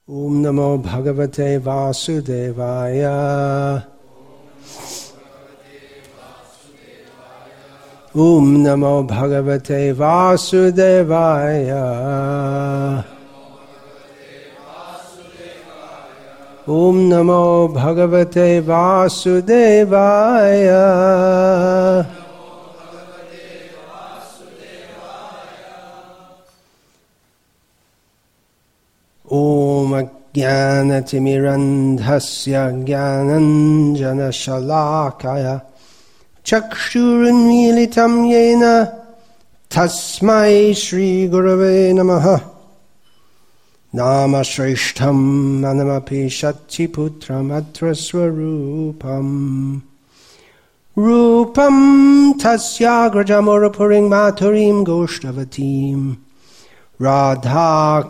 Om Namo Bhagavate Vasudevaya. Om Namo Bhagavate Vasudevaya. Om Namo Bhagavate Vasudevaya. Om Ajnanatimirandhasya Jnananjana Shalakaya Chakshurunmilitam Yena Tasmai Shri Gurave Namaha. Nama Shrishtham Manamapi Shatchiputram Atra Swarupam Rupam Tasyagrajamurapuring Maturim Goshtavatim Radha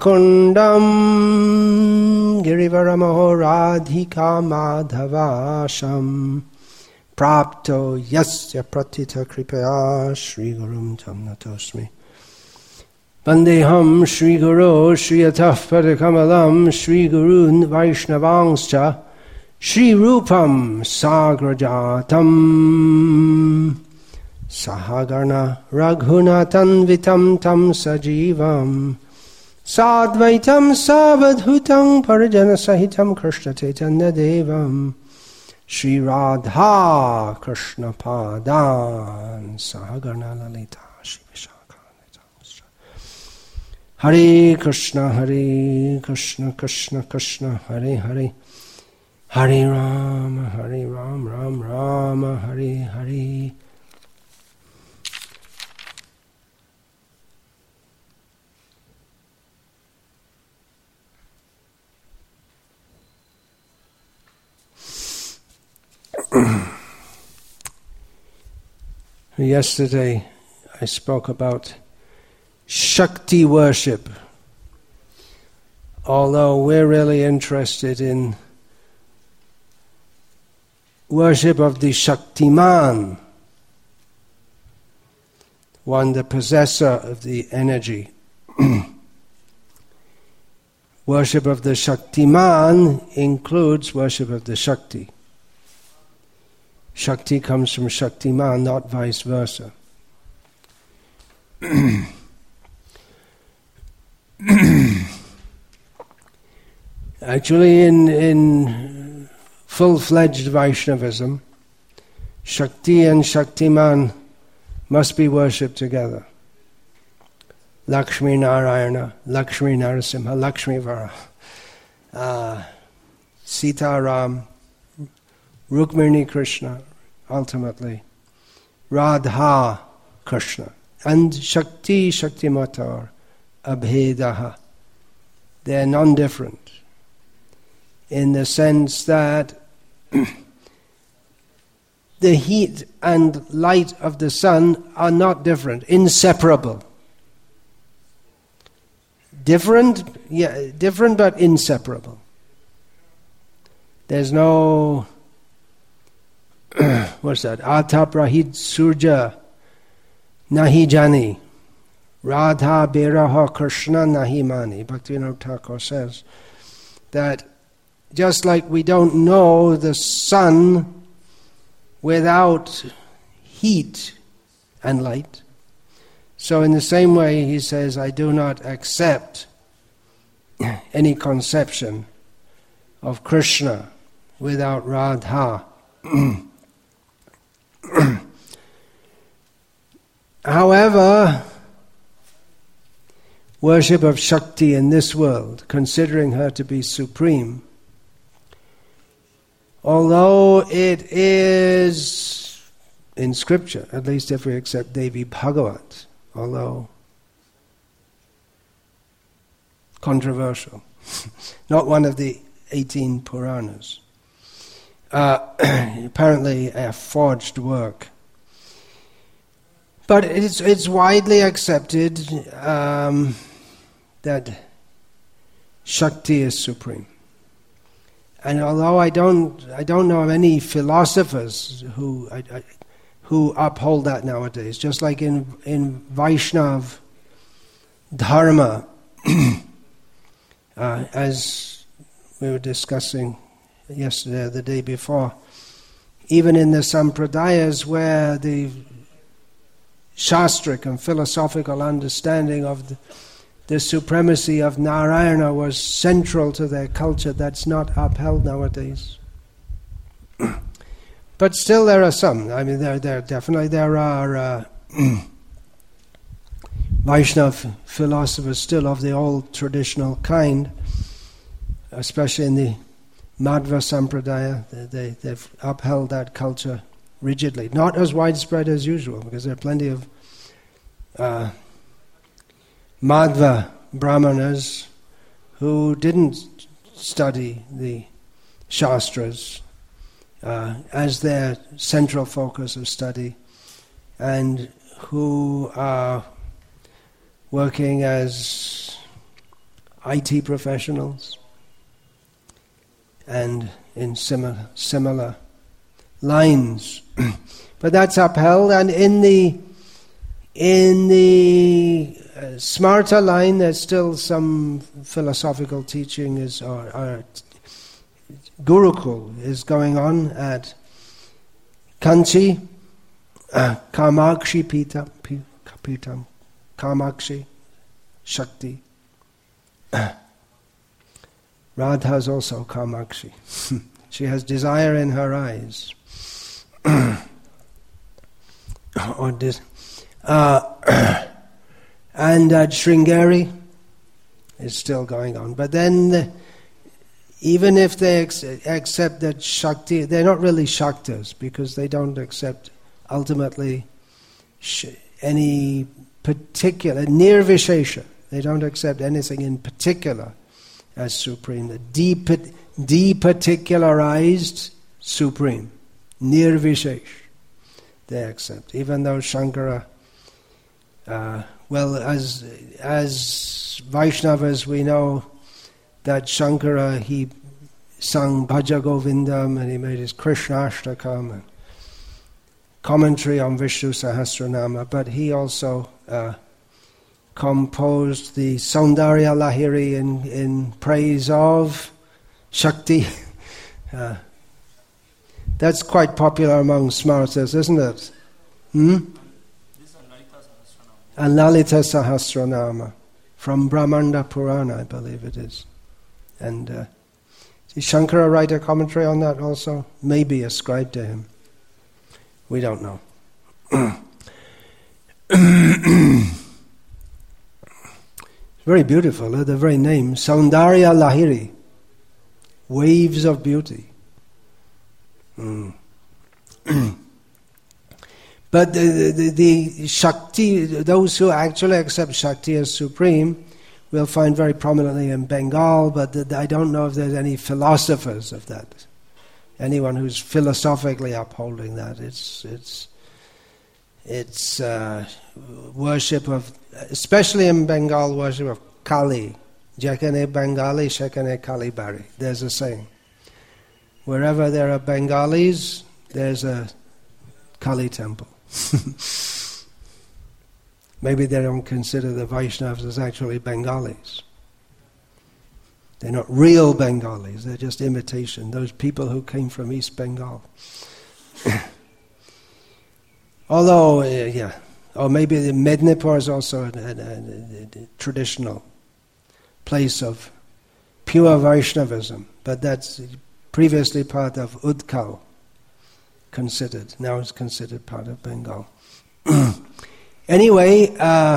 Kundam Girivaramaho Radhika Madhavasham Prapto Yasya Pratita Kripaya Shri Gurum Tam Natosmi Vandeham Shri Guru Shri Ataf Padakamalam Shri Gurun Vaishnavangscha Shri Rupam Sagrajatam Sahagarna Raghunatan Vitam Tam Sajivam Sadvaitam Savadhutam Parijana Sahitam Krishna Chaitanya Devam Shri Radha Krishna Padan Sahagarna Lalita Shri Vishakha Hare Krishna Krishna Krishna Hare Hare Hare Rama Ram Rama Hare Hare. Yesterday I spoke about Shakti worship, although we're really interested in worship of the Shaktiman, one the possessor of the energy. Worship of the Shaktiman includes worship of the Shakti. Shakti comes from Shaktiman, not vice versa. Actually, in full-fledged Vaishnavism, Shakti and Shaktiman must be worshipped together. Lakshmi Narayana, Lakshmi Narasimha, Lakshmi Vara, Sita Ram, Rukmini Krishna, ultimately, Radha Krishna, and Shakti Shaktimatar, Abhedaha. They're non-different in the sense that the heat and light of the sun are not different, inseparable. Different but inseparable. There's no what's that? Ataprahit Surja Nahi Jani Radha Beraha Krishna Nahi Mani. Bhaktivinoda Thakur says that just like we don't know the sun without heat and light, so in the same way he says, I do not accept any conception of Krishna without Radha. However, worship of Shakti in this world, considering her to be supreme, although it is in scripture, at least if we accept Devi Bhagavat, although controversial, not one of the 18 Puranas, apparently a forged work. But it's widely accepted that Shakti is supreme. And although I don't know of any philosophers who uphold that nowadays, just like in Vaishnav Dharma, as we were discussing yesterday or the day before, even in the sampradayas where the shastric and philosophical understanding of the supremacy of Narayana was central to their culture, that's not upheld nowadays. But still there are some. I mean, there are Vaishnava philosophers still of the old traditional kind, especially in the Madhva Sampradaya. They've upheld that culture rigidly. Not as widespread as usual, because there are plenty of Madhva Brahmanas who didn't study the Shastras as their central focus of study, and who are working as IT professionals and in similar lines. But that's upheld, and in the Smarta line there's still some philosophical teaching or Gurukul is going on at Kanchi, Kamakshi Pitam, Kamakshi, Shakti. Radha is also Kamakshi. She has desire in her eyes. And Sringeri is still going on. But then, even if they accept that Shakti, they're not really Shaktas, because they don't accept ultimately any particular, Nirvishesha. They don't accept anything in particular as supreme. The departicularized supreme, Nirvishesh, they accept. Even though Shankara, as Vaishnavas we know that Shankara, he sung Bhaja Govindam and he made his Krishnashtakam and commentary on Vishnu Sahasranama, but he also composed the Saundarya Lahiri in praise of Shakti. That's quite popular among Smartas, isn't it? And Lalita Sahasranama from Brahmanda Purana, I believe it is. And did Shankara write a commentary on that also? Maybe ascribed to him. We don't know. Very beautiful, the very name, Saundarya Lahiri, waves of beauty. But the Shakti, those who actually accept Shakti as supreme, we'll find very prominently in Bengal, but I don't know if there's any philosophers of that. Anyone who's philosophically upholding that. It's worship of, especially in Bengal, worship of Kali. Jekane Bengali, Shekane Kali Bari. There's a saying. Wherever there are Bengalis, there's a Kali temple. Maybe they don't consider the Vaishnavas as actually Bengalis. They're not real Bengalis, they're just imitation, those people who came from East Bengal. Although, or maybe Mednipur is also a traditional place of pure Vaishnavism, but that's previously part of Udkal, considered. Now it's considered part of Bengal. Anyway,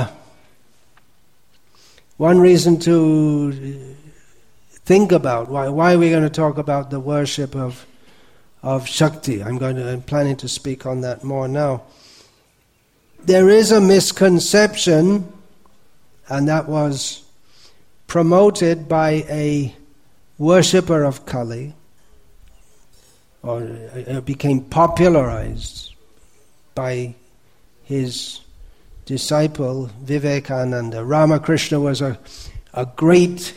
one reason to think about why we're going to talk about the worship of Shakti. I'm planning to speak on that more now. There is a misconception, and that was promoted by a worshipper of Kali, or it became popularized by his disciple Vivekananda. Ramakrishna was a great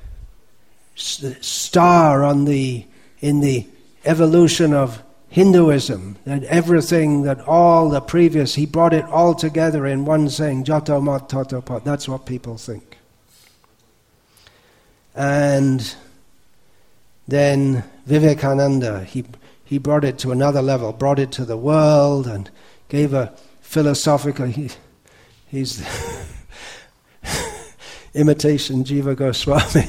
star in the evolution of Hinduism, that everything, that all the previous, he brought it all together in one saying, Jato Mat Tato Pat. That's what people think. And then Vivekananda, he brought it to another level, brought it to the world, and gave a philosophical... He's imitation Jiva Goswami.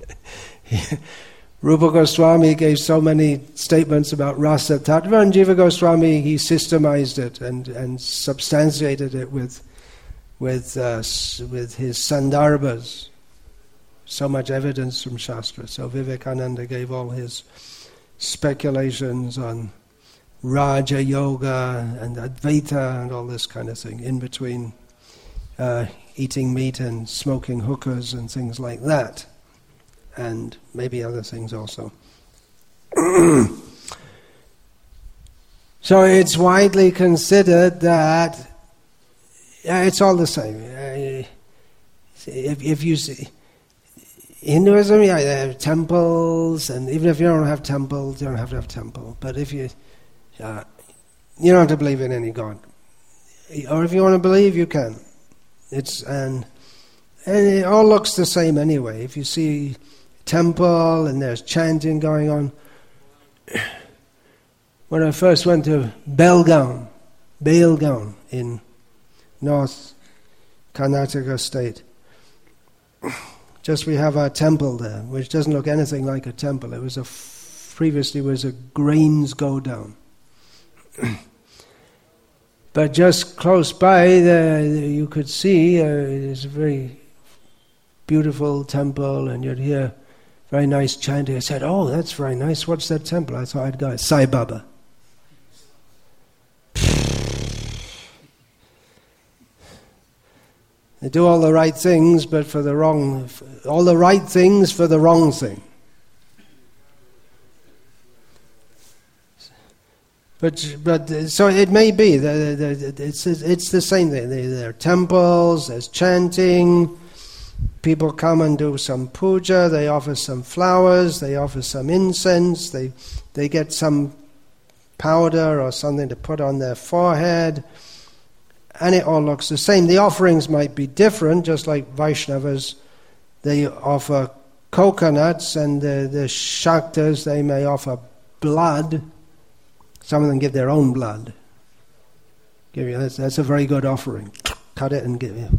Rupa Goswami gave so many statements about Rasa Tattva, and Jiva Goswami, he systemized it and substantiated it with his sandarbhas. So much evidence from Shastra. So Vivekananda gave all his speculations on Raja Yoga and Advaita and all this kind of thing, in between eating meat and smoking hookahs and things like that, and maybe other things also. So it's widely considered that it's all the same. If you see Hinduism, they have temples, and even if you don't have temples, you don't have to have temple. But if you don't have to believe in any god, or if you want to believe, you can. And it all looks the same anyway. If you see a temple and there's chanting going on. When I first went to Belgaum in North Karnataka state, we have our temple there, which doesn't look anything like a temple. It was previously was a grains go down. But just close by, you could see there's a very beautiful temple, and you'd hear very nice chanting. I said, "Oh, that's very nice. What's that temple?" I thought I'd go, Sai Baba. They do all the right things, but for the wrong. All the right things for the wrong thing. But so it may be that it's the same thing. There are temples, there's chanting. People come and do some puja. They offer some flowers. They offer some incense. They get some powder or something to put on their forehead, and it all looks the same. The offerings might be different, just like Vaishnavas. They offer coconuts, and the Shaktas, they may offer blood. Some of them give their own blood. That's a very good offering. Cut it and give it.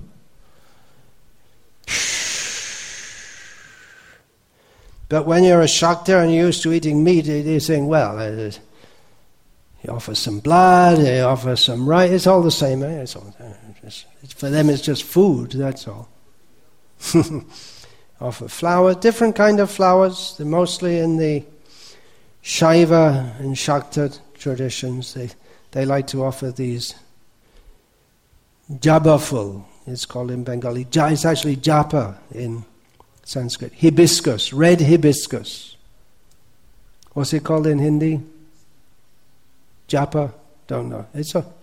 But when you're a Shakta and you're used to eating meat, you're saying, well, you offer some blood, you offer some rice, it's all the same. It's all, for them it's just food, that's all. Offer flowers, different kind of flowers. They're mostly in the Shaiva and Shakta traditions. They like to offer these jabaful, it's called in Bengali. It's actually japa in Sanskrit. Hibiscus, red hibiscus. What's it called in Hindi? Japa? Don't know. It's a...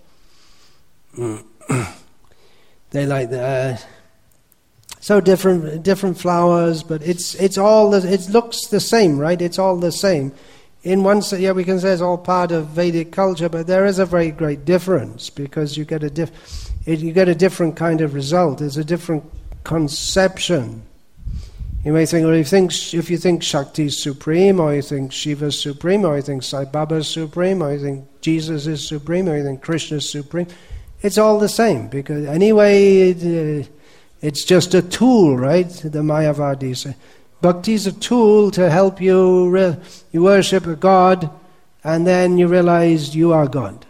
They like that. So different flowers, but it's all it looks the same, right? It's all the same. In one sense, we can say it's all part of Vedic culture, but there is a very great difference, because you get a different kind of result. There's a different conception. You may think, well, if you think Shakti is supreme, or you think Shiva is supreme, or you think Sai Baba is supreme, or you think Jesus is supreme, or you think Krishna is supreme, it's all the same, because anyway, it's just a tool, right? The Mayavadis say. Bhakti is a tool to help you. You worship a God, and then you realize you are God.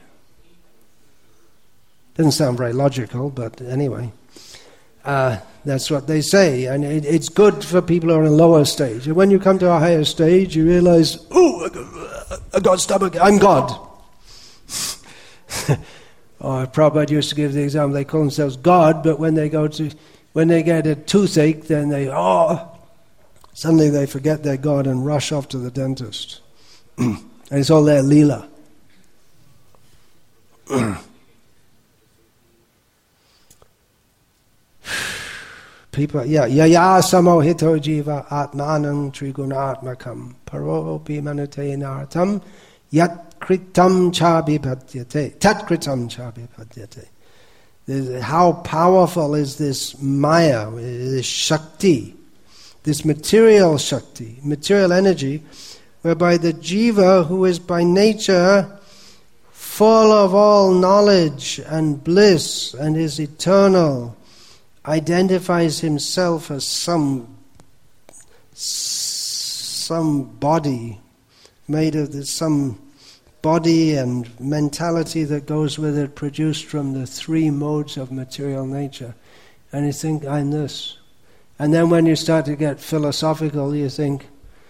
Doesn't sound very logical, but anyway, that's what they say, and it's good for people who are in a lower stage. And when you come to a higher stage, you realize, I got stomach, I'm God. Or Prabhupada used to give the example, they call themselves God, but when they get a toothache, then suddenly they forget their God and rush off to the dentist. And it's all their leela. People, yaya samohito jiva atmanam trigunatmakam paropi manate naratam yat kritam chabhipadyate tat kritam chabhipadyate. How powerful is this maya, this shakti, this material shakti, material energy, whereby the jiva, who is by nature full of all knowledge and bliss and is eternal, identifies himself as some body made of some body and mentality that goes with it, produced from the three modes of material nature. And you think, I'm this. And then when you start to get philosophical, you think,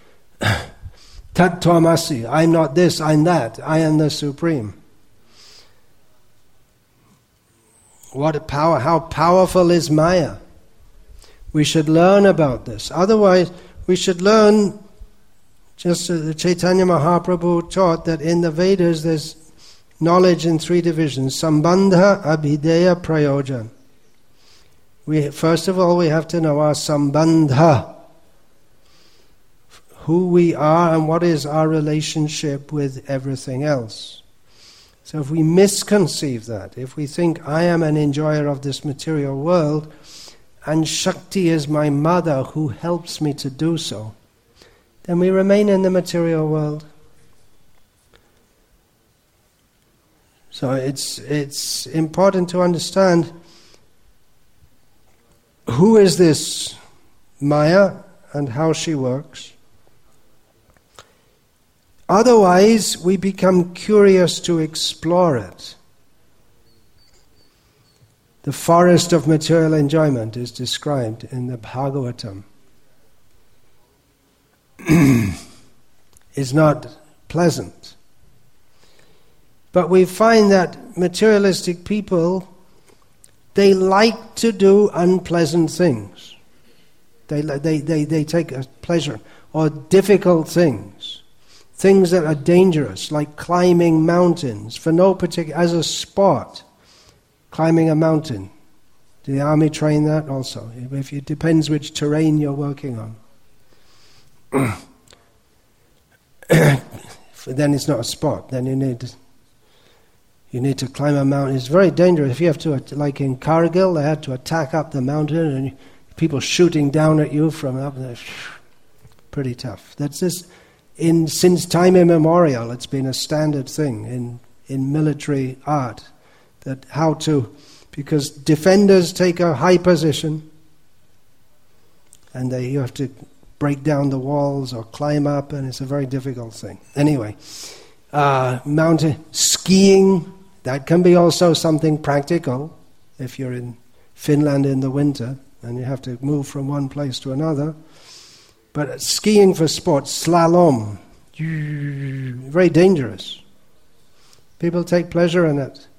Tat Tvamasi, I'm not this, I'm that, I am the Supreme. What a power, how powerful is Maya? We should learn about this. Otherwise, we should learn, just as the Chaitanya Mahaprabhu taught, that in the Vedas there's knowledge in three divisions: Sambandha, Abhideya, Prayojan. First of all, we have to know our Sambandha, who we are and what is our relationship with everything else. So if we misconceive that, if we think I am an enjoyer of this material world and Shakti is my mother who helps me to do so, then we remain in the material world. So it's important to understand who is this Maya and how she works. Otherwise, we become curious to explore it. The forest of material enjoyment is described in the Bhagavatam. It's not pleasant. But we find that materialistic people, they like to do unpleasant things. They take a pleasure, or difficult things. Things that are dangerous, like climbing mountains, for no particular, as a sport, climbing a mountain. Do the army train that also? It depends which terrain you're working on. Then it's not a sport. Then you need to climb a mountain. It's very dangerous. If you have to, like in Kargil, they had to attack up the mountain, and people shooting down at you from up there. Pretty tough. That's just. Since time immemorial, it's been a standard thing in military art, that because defenders take a high position, and you have to break down the walls or climb up, and it's a very difficult thing. Anyway, mountain skiing, that can be also something practical if you're in Finland in the winter and you have to move from one place to another. But skiing for sport, slalom, very dangerous. People take pleasure in it.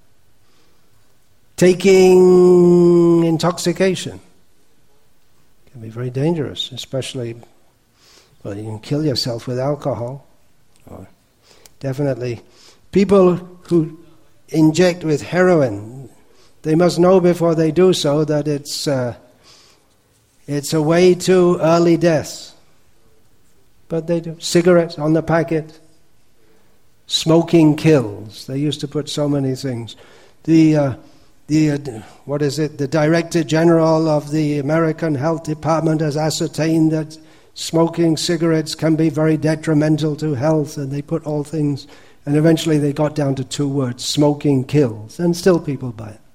Taking intoxication can be very dangerous, especially, well, you can kill yourself with alcohol. Or definitely, people who inject with heroin, they must know before they do so that it's a way to early death. But they do. Cigarettes on the packet. Smoking kills. They used to put so many things. The Director General of the American Health Department has ascertained that smoking cigarettes can be very detrimental to health, and they put all things, and eventually they got down to 2 words: smoking kills, and still people buy it.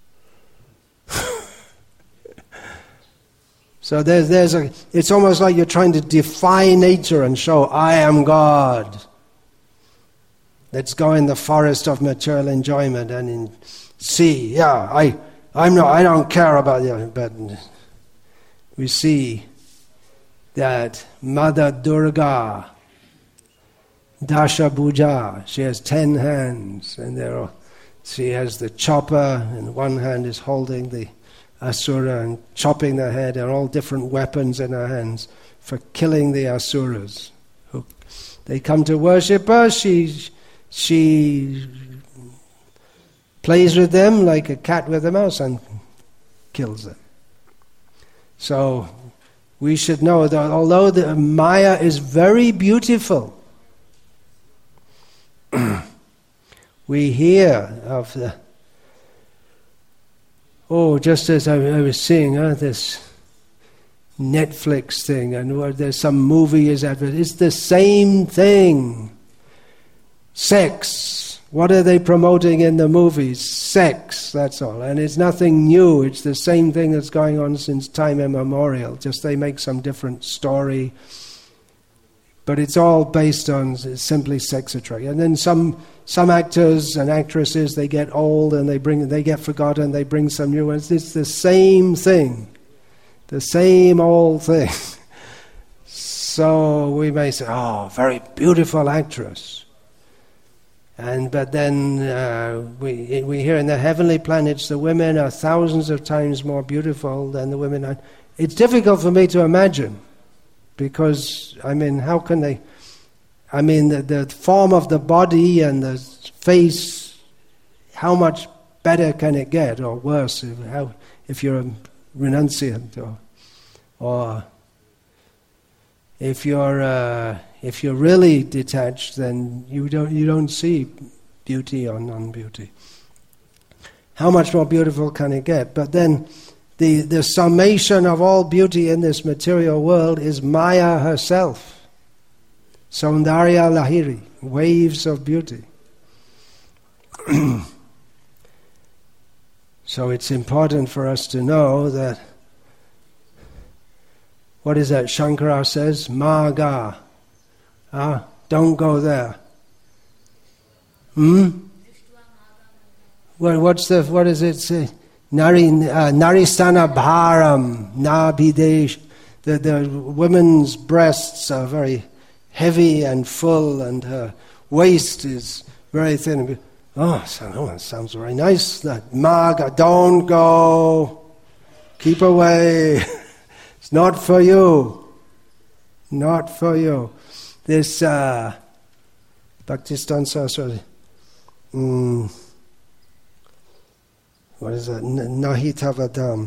So it's almost like you're trying to defy nature and show, I am God. Let's go in the forest of material enjoyment and see, I don't care about you. But we see that Mother Durga, Dasha Bhuja, she has 10 hands, and she has the chopper, and one hand is holding the Asura and chopping their head, and all different weapons in her hands for killing the Asuras. They come to worship her. She plays with them like a cat with a mouse and kills them. So we should know that although the Maya is very beautiful, we hear of the just as I was seeing this Netflix thing, and where there's some movie is advertised. It's the same thing. Sex. What are they promoting in the movies? Sex, that's all. And it's nothing new. It's the same thing that's going on since time immemorial. Just they make some different story. But it's all based on simply sex attraction. And then some actors and actresses, they get old and they get forgotten, they bring some new ones. It's the same thing. The same old thing. So we may say, oh, very beautiful actress. But then we hear in the heavenly planets the women are thousands of times more beautiful than the women are. It's difficult for me to imagine, because, how can they... the form of the body and the face, how much better can it get, or worse, if you're a renunciant, or if you're really detached, then you don't see beauty or non-beauty. How much more beautiful can it get? But then the summation of all beauty in this material world is Maya herself. Saundarya Lahiri, waves of beauty. So it's important for us to know that, what is that Shankara says? Maga. Don't go there. Well, what does it say? Naristana bharam nabhidesh. The women's breasts are very heavy and full, and her waist is very thin. That sounds very nice. That Maga, don't go. Keep away. It's not for you. Not for you. This Bhaktistan Saraswati, what is that? Nahitavadam.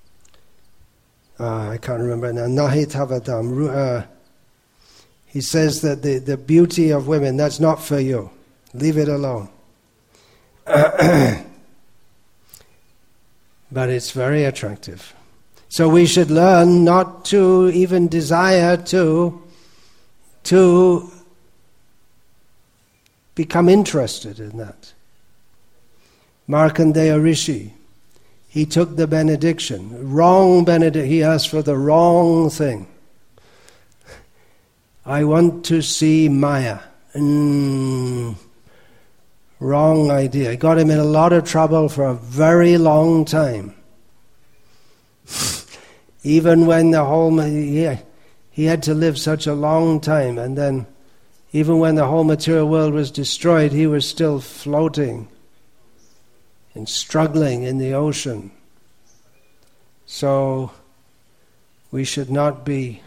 I can't remember now. Nahitavadam. He says that the beauty of women, that's not for you. Leave it alone. But it's very attractive. So we should learn not to even desire to become interested in that. Markandeya Rishi, he took the benediction. Wrong benediction. He asked for the wrong thing. I want to see Maya. Wrong idea. It got him in a lot of trouble for a very long time. Even when he had to live such a long time, and then even when the whole material world was destroyed, he was still floating and struggling in the ocean. So we should not be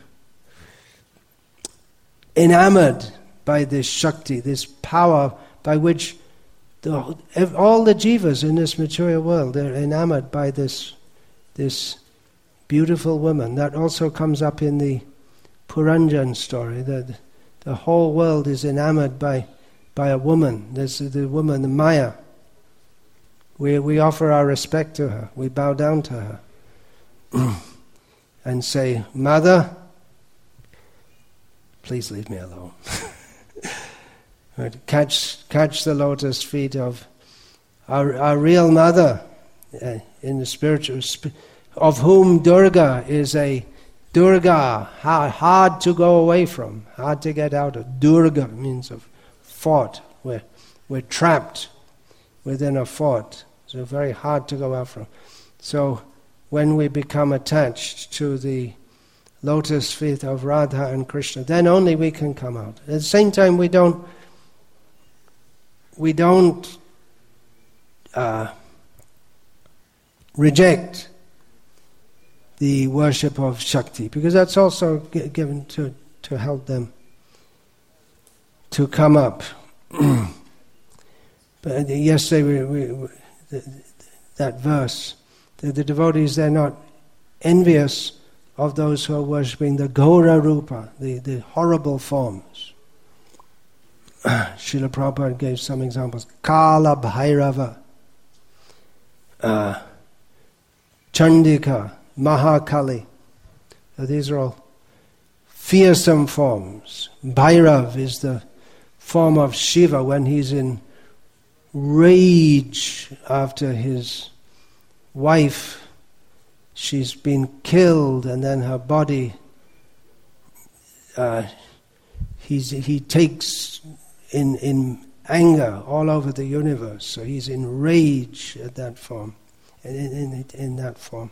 enamored by this Shakti, this power by which all the jivas in this material world, they're enamored by this beautiful woman. That also comes up in the Puranjan story, that the whole world is enamored by a woman. This is the woman, the Maya. We offer our respect to her. We bow down to her and say, Mother, please leave me alone. Catch the lotus feet of our real mother in the spiritual, of whom Durga is a Durga, hard to go away from, hard to get out of. Durga means of fort. We're trapped within a fort, so very hard to go out from. So when we become attached to the lotus feet of Radha and Krishna, then only we can come out. At the same time, we don't reject the worship of Shakti, because that's also given to help them to come up. But yesterday, that verse, the devotees, they're not envious of those who are worshipping the Gaura Rupa, the horrible forms. Srila Prabhupada gave some examples. Kala Bhairava, Chandika, Mahakali, So these are all fearsome forms. Bhairav is the form of Shiva when he's in rage after his wife, she's been killed, and then her body, he takes in anger all over the universe. So he's in rage at that form, in that form.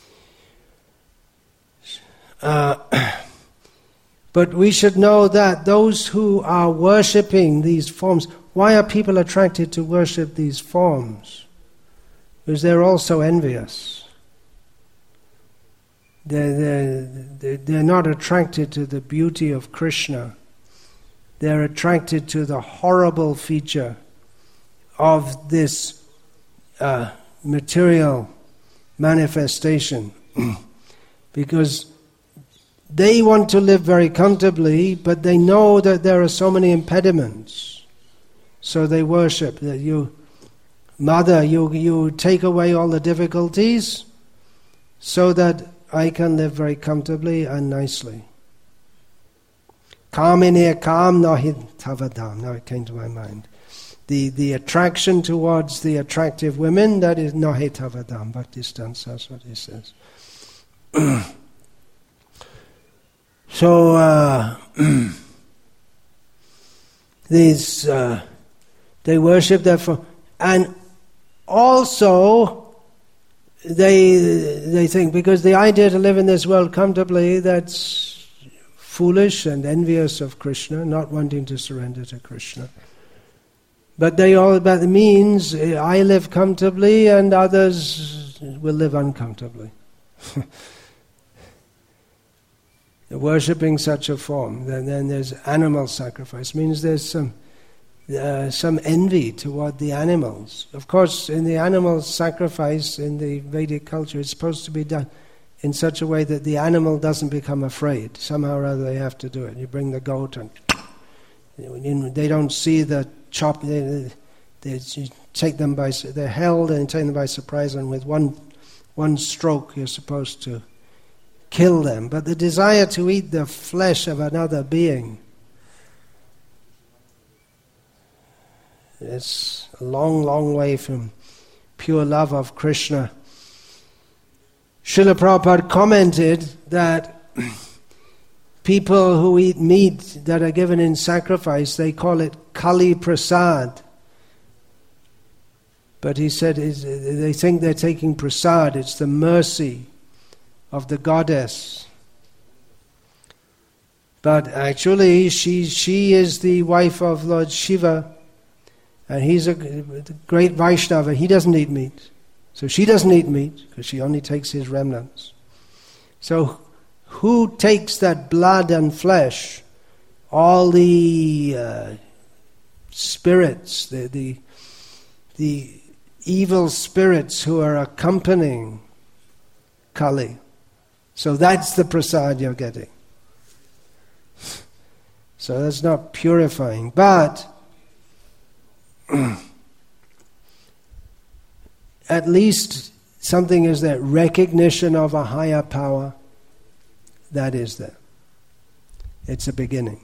But we should know that those who are worshipping these forms, why are people attracted to worship these forms? Because they're also envious. They're not attracted to the beauty of Krishna. They're attracted to the horrible feature of this material manifestation. Because they want to live very comfortably, but they know that there are so many impediments. So they worship that you take away all the difficulties so that I can live very comfortably and nicely. Kamine kam nahi tavadam. Now it came to my mind. The attraction towards the attractive women, that is nahi tavadam. Bhaktisiddhanta Saraswati says. So these they worship that for, and also they think, because the idea to live in this world comfortably, that's foolish and envious of Krishna, not wanting to surrender to Krishna. But that means I live comfortably and others will live uncomfortably. Worshipping such a form, then there's animal sacrifice. Means there's some envy toward the animals. Of course, in the animal sacrifice in the Vedic culture, it's supposed to be done in such a way that the animal doesn't become afraid. Somehow or other they have to do it. You bring the goat and they don't see the chop. They take them by, they're held and take them by surprise, and with one stroke you're supposed to kill them. But the desire to eat the flesh of another being, it's a long, long way from pure love of Krishna. Srila Prabhupada commented that people who eat meat that are given in sacrifice, they call it Kali Prasad. But he said they think they're taking prasad, it's the mercy of the goddess. But actually she is the wife of Lord Shiva, and he's a great Vaishnava. He doesn't eat meat. So she doesn't eat meat because she only takes his remnants. So who takes that blood and flesh? All the spirits, the evil spirits who are accompanying Kali. So that's the prasad you're getting. So that's not purifying, but at least something is there. Recognition of a higher power, that is there. It's a beginning.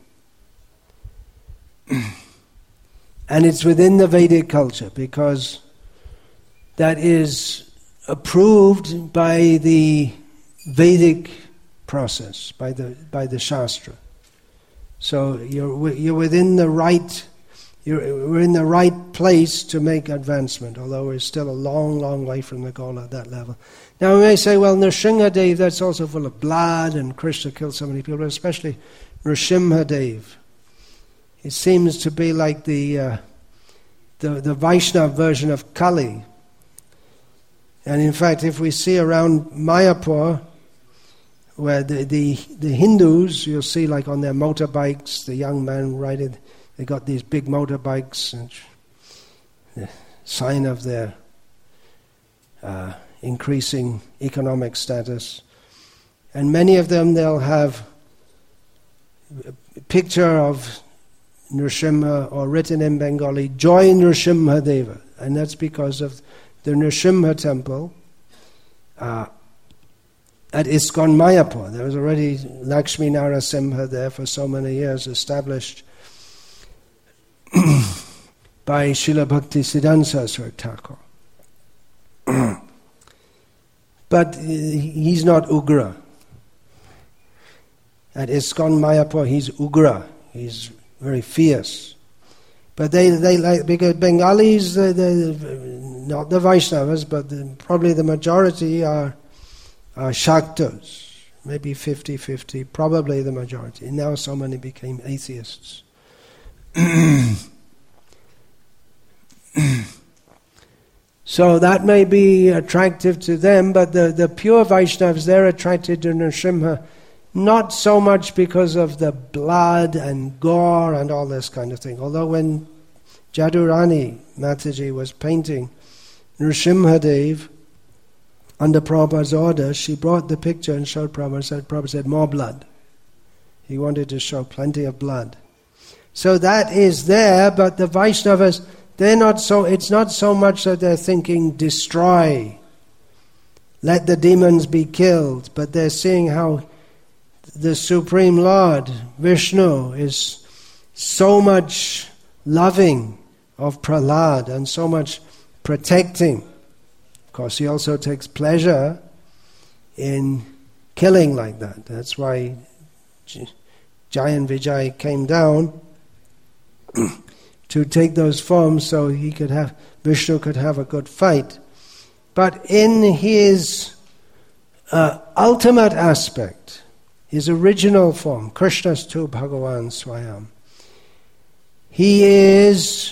And it's within the Vedic culture, because that is approved by the Vedic process, by the Shastra. So you're within the right. We're in the right place to make advancement, although we're still a long, long way from the goal at that level. Now we may say, well, Nrsimhadev, that's also full of blood, and Krishna killed so many people, but especially Nrsimhadev. It seems to be like the Vaishnava version of Kali. And in fact, if we see around Mayapur, where the Hindus, you'll see like on their motorbikes, the young man riding, they got these big motorbikes, and the sign of their increasing economic status. And many of them, they'll have a picture of Nrsimha, or written in Bengali, Joy Nrsimhadeva. And that's because of the Nrsimha temple at ISKCON Mayapur. There was already Lakshmi Narasimha there for so many years, established by Srila Bhaktisiddhanta Saraswati Thakur. But he's not Ugra. At ISKCON Mayapur, he's Ugra. He's very fierce. But they like, because Bengalis, not the Vaishnavas, but probably the majority are Shaktas. Maybe 50-50, probably the majority. Now so many became atheists. So that may be attractive to them, but the pure Vaishnavas, they're attracted to Nrsimha not so much because of the blood and gore and all this kind of thing. Although when Jadurani Mataji was painting Nrsimhadev under Prabhupada's order, she brought the picture and showed Prabhupada. Prabhupada said, more blood. He wanted to show plenty of blood. So that is there, but the Vaishnavas, it's not so much that they're thinking, destroy, let the demons be killed, but they're seeing how the Supreme Lord, Vishnu, is so much loving of Prahlad and so much protecting. Of course, he also takes pleasure in killing like that. That's why Jayan Vijay came down to take those forms so Vishnu could have a good fight. But in his ultimate aspect, his original form, Krishnastu Bhagavan Swayam, he is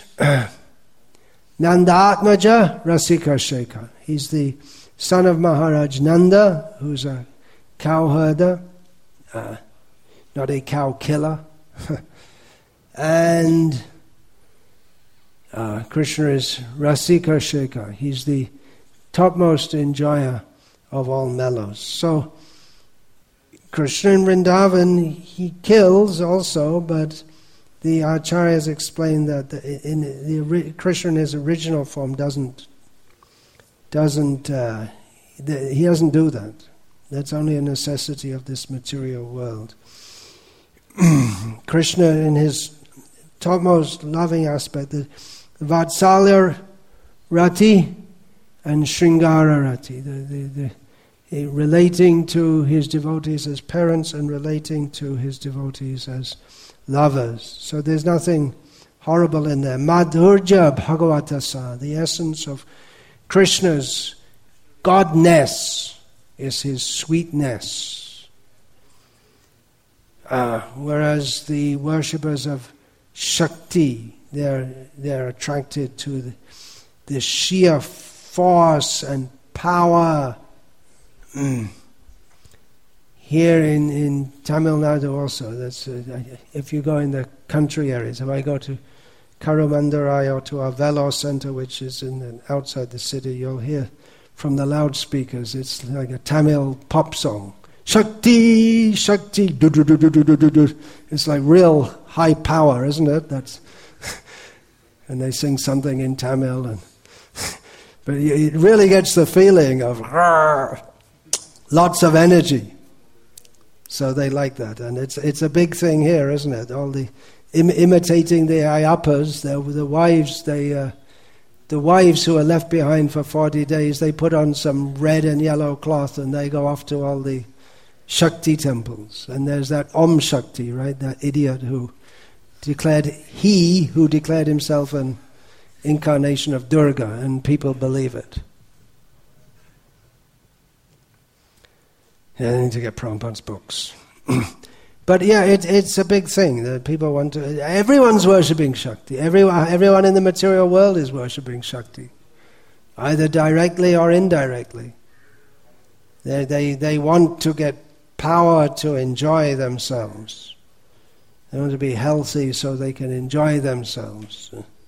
Nandatmaja Rasika Shekhar. He's the son of Maharaj Nanda, who's a cow herder, not a cow killer. And Krishna is Rasika Shekhar. He's the topmost enjoyer of all mellows. So Krishna in Vrindavan, he kills also, but the acharyas explain that Krishna in his original form he doesn't do that. That's only a necessity of this material world. Krishna in his topmost loving aspect, the Vatsalya Rati and Shringara Rati, the relating to his devotees as parents and relating to his devotees as lovers. So there's nothing horrible in there. Madhurja Bhagavatasa, the essence of Krishna's godness is his sweetness. Whereas the worshippers of Shakti, they're attracted to the sheer force and power. Here in Tamil Nadu also, that's if you go in the country areas, if I go to Karumandarai or to our Vellore Center, which is outside the city, you'll hear from the loudspeakers, it's like a Tamil pop song. Shakti, Shakti, do do do do do do do. It's like real high power, isn't it? And they sing something in Tamil, but it really gets the feeling of lots of energy. So they like that, and it's a big thing here, isn't it? All the imitating the Ayappas, the wives who are left behind for 40 days, they put on some red and yellow cloth and they go off to all the Shakti temples. And there's that Om Shakti, right? That idiot who declared himself an incarnation of Durga, and people believe it. Yeah, I need to get Prabhupada's books. But yeah, it's a big thing that people want to. Everyone's worshipping Shakti. Everyone in the material world is worshipping Shakti, either directly or indirectly. They want to get power to enjoy themselves. They want to be healthy so they can enjoy themselves.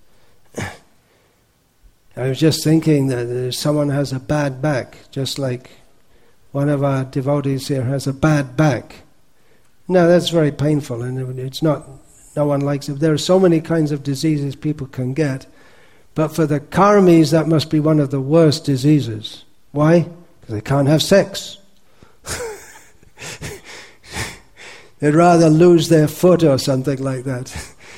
I was just thinking that if someone has a bad back, just like one of our devotees here has a bad back. No, that's very painful, and it's not. No one likes it. There are so many kinds of diseases people can get, but for the karmis, that must be one of the worst diseases. Why? Because they can't have sex. They'd rather lose their foot or something like that.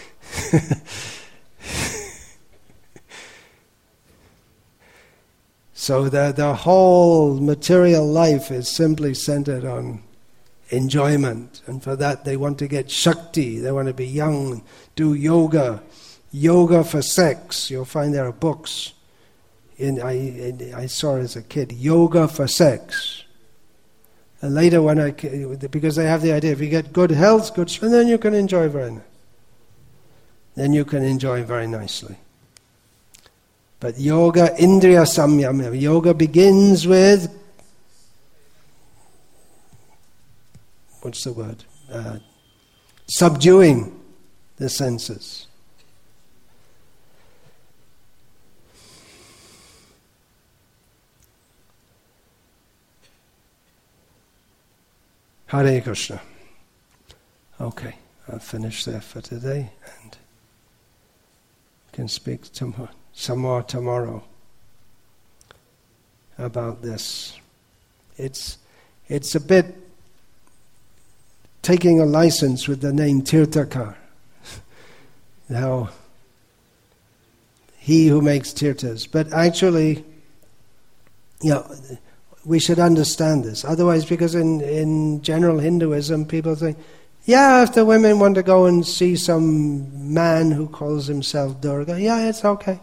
So the whole material life is simply centered on enjoyment. And for that they want to get Shakti, they want to be young, do yoga. Yoga for sex. You'll find there are books. I saw as a kid, Yoga for Sex. And later because they have the idea, if you get good health, good strength, then you can enjoy very nicely. Then you can enjoy very nicely. But yoga, indriya samyam, yoga begins with, what's the word? Subduing the senses. Hare Krishna. Okay, I'll finish there for today and can speak some more tomorrow about this. It's a bit taking a license with the name Tirthakar. Now, he who makes tirthas. But actually, we should understand this. Otherwise, because in general Hinduism, people think, if the women want to go and see some man who calls himself Durga, it's okay.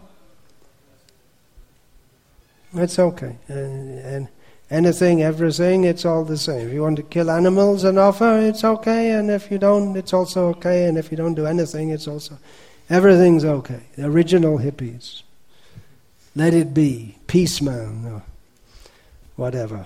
It's okay. And anything, everything, it's all the same. If you want to kill animals and offer, it's okay. And if you don't, it's also okay. And if you don't do anything, it's also... Everything's okay. The original hippies. Let it be. Peace man. No. Whatever.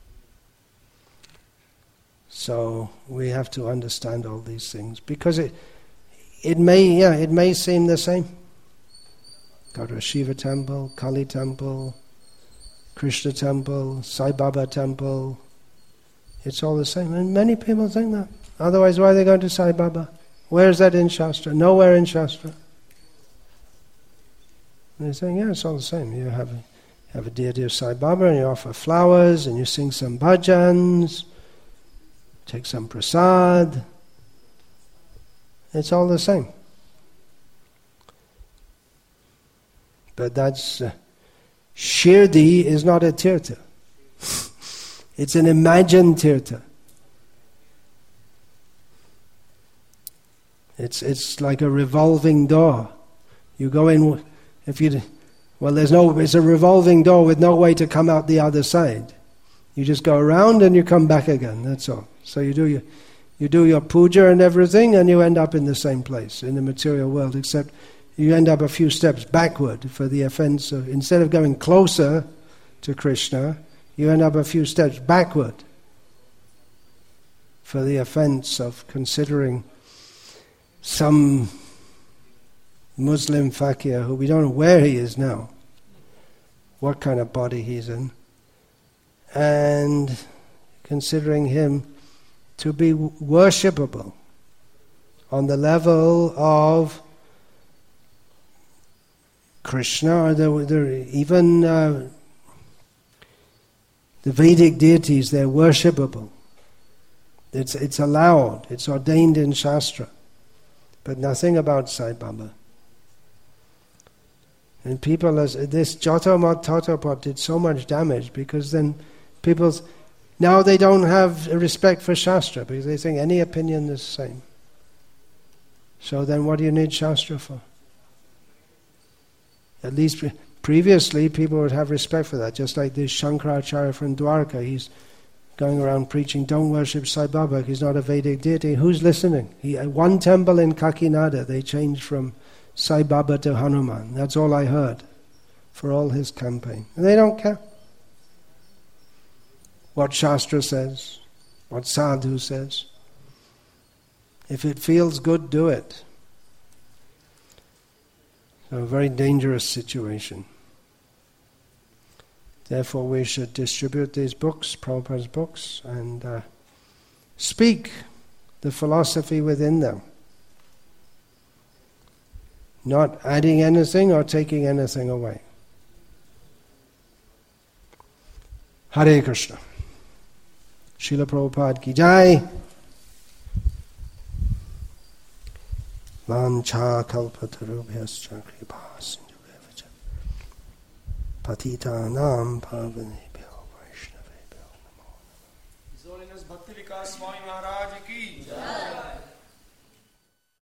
So we have to understand all these things because it may seem the same. Go to a Shiva temple, Kali temple, Krishna temple, Sai Baba temple. It's all the same, and many people think that. Otherwise, why are they going to Sai Baba? Where is that in Shastra? Nowhere in Shastra. And they're saying, it's all the same. You have a deity of Sai Baba and you offer flowers and you sing some bhajans, take some prasad. It's all the same. But that's... Shirdi is not a tirtha. It's an imagined tirtha. It's like a revolving door. You go in, it's a revolving door with no way to come out the other side. You just go around and you come back again, that's all. So you do your puja and everything and you end up in the same place, in the material world, except you end up a few steps backward for the offense of, instead of going closer to Krishna, you end up a few steps backward for the offense of considering some Muslim fakir who we don't know where he is now, what kind of body he's in, and considering him to be worshipable on the level of Krishna, or even the Vedic deities, they're worshipable. It's allowed, it's ordained in Shastra, but nothing about Sai Baba. And people, this Jatamat Tatapot did so much damage because then now they don't have a respect for Shastra because they think any opinion is the same. So then what do you need Shastra for? At least previously people would have respect for that, just like this Shankaracharya from Dwarka. He's going around preaching, don't worship Sai Baba, he's not a Vedic deity. Who's listening? One temple in Kakinada, they changed from Sai Baba to Hanuman. That's all I heard for all his campaign. And they don't care what Shastra says, what Sadhu says. If it feels good, do it. So a very dangerous situation. Therefore we should distribute these books, Prabhupada's books, and speak the philosophy within them. Not adding anything or taking anything away. Hare Krishna. Srila Prabhupada ki jai. वाञ्छाकल्पतरुभ्यश्च कृपा सिन्धुभ्यः च पतितानां पावनेभ्यो वैष्णवेभ्यो नमो नमः। भक्ति विकास स्वामी महाराज की जय।